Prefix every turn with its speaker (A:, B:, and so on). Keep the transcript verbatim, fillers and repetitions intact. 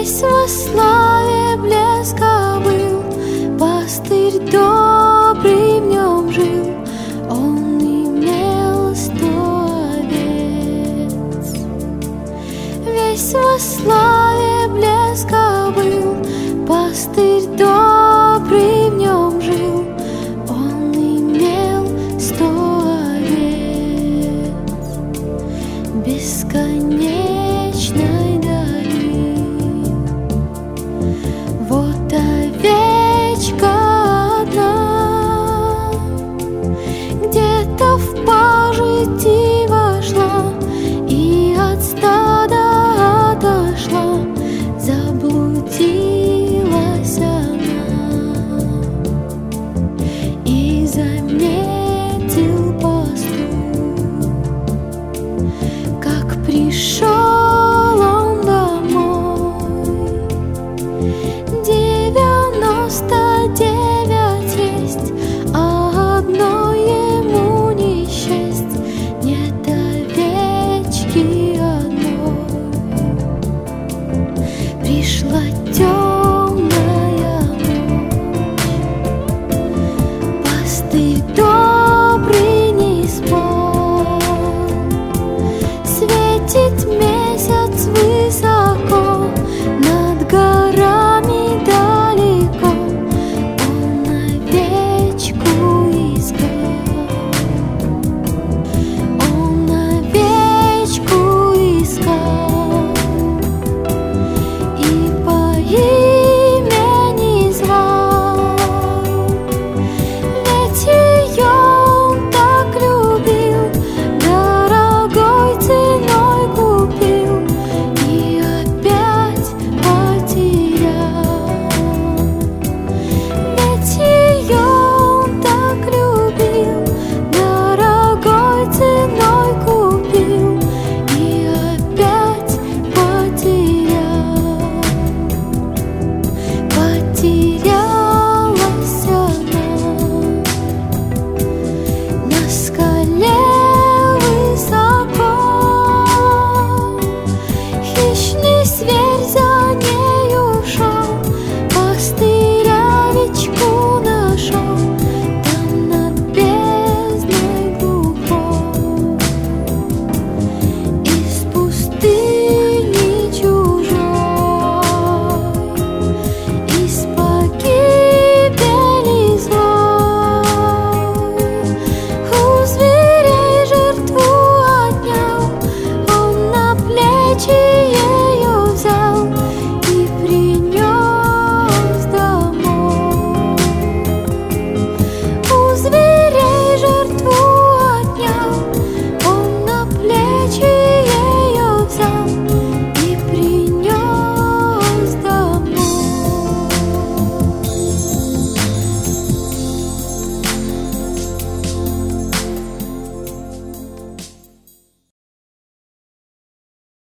A: Весь во славе блеска был, пастырь добрый в нем жил, он имел сто овец. Весь во славе блеска был, пастырь добрый в нем жил, он имел сто овец. Бесконечной дали вот овечка одна, где-то в пажити вошла и от стада отошла, заблудилась она. И заметил пастух, как пришел он домой. Девяносто девять есть, а одной ему не счесть, нет овечки одной. Пришла тетя